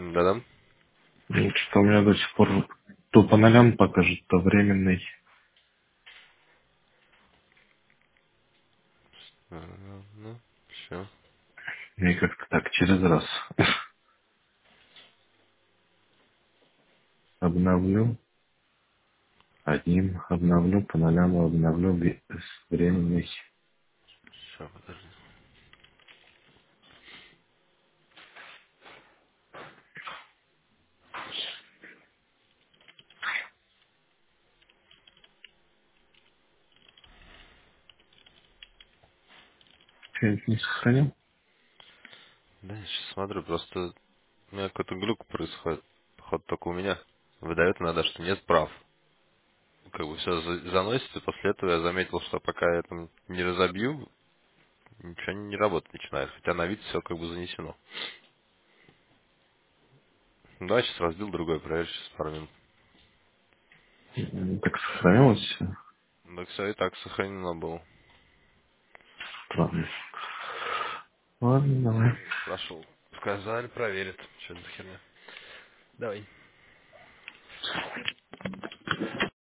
Да-да. Что у меня до сих пор то по нолям покажет, то временный. Ну, все. И как-то так через раз. Обновлю. Одним обновлю, по нолям обновлю временный. Все, подожди. Что-нибудь не сохранил? Да, я сейчас смотрю, просто у меня какой-то глюк происходит. Походу, только у меня. Выдает иногда, что нет прав. Как бы все заносит, и после этого я заметил, что пока я там не разобью, ничего не работать начинает. Хотя на вид все как бы занесено. Да, сейчас разбил другой, проверь через пару минут. Так сохранилось все? Так все и так сохранено было. Странно. Ладно, давай. Спрашивал. Сказали, проверят. Что это за херня? Давай.